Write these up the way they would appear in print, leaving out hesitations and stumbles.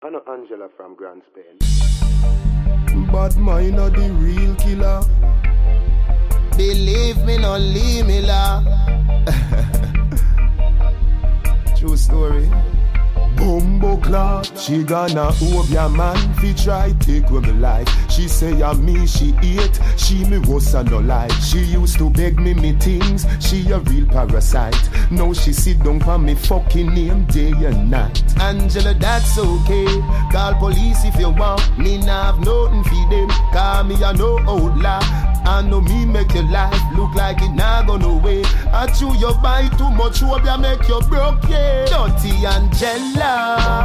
I know Angela from Grand Spain. Bad mind are the real killer. Believe me, no leave me la. True story. Bumbo clock, she gonna hope your man fi try take with me life. She say me she hate, she me was no like. She used to beg me things, she a real parasite. Now she sit down for me fucking name day and night. Angela, that's okay. Call police if you want. Me nah have nothing for them. Call me a no outlaw. I know me make your life look like it nah go no way. I chew you buy too much, hope ya make you broke, yeah. Dirty Angela,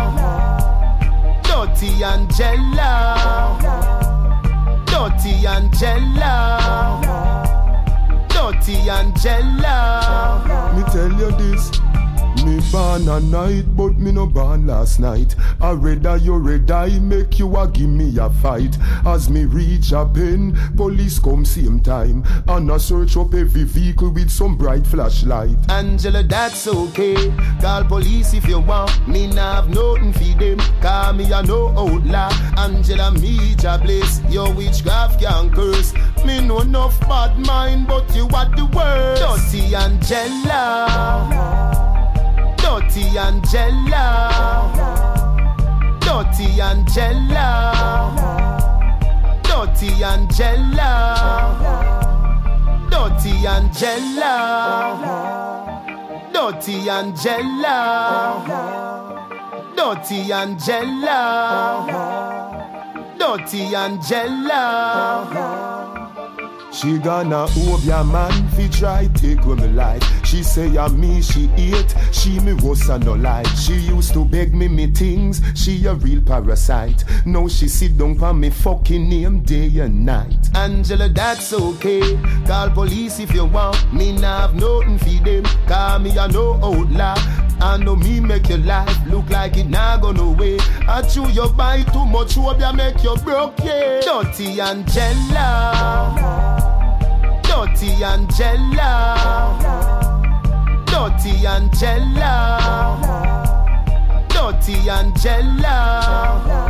Dirty Angela, Dirty Angela, Dirty Angela. Me tell you this. Me born a night, but me no born last night. I rather you eye, make you a give me a fight. As me reach a pen, police come same time, and I search up every vehicle with some bright flashlight. Angela, that's okay. Call police if you want. Me nah have nothing for them. Call me a no outlaw. Angela, me jobless. Your witchcraft can curse. Me know enough bad mind, but you are the worst. Dirty Angela, Dirty Angela, Dirty Angela, Dirty Angela, Dirty Angela, Dirty Angela, Dirty Angela, Dirty Angela. She gonna hope your man fi try take with me life. She say me she hate, she me was no like. She used to beg me things, she a real parasite. Now she sit down for me fucking name day and night. Angela, that's okay. Call police if you want. Me nah have nothing for them. Call me a no outlaw. I know me make your life look like it nah go no way. I chew you buy too much, hope ya make you broke, yeah. Dirty Angela, Dirty Angela, Dirty Angela, Dirty Angela.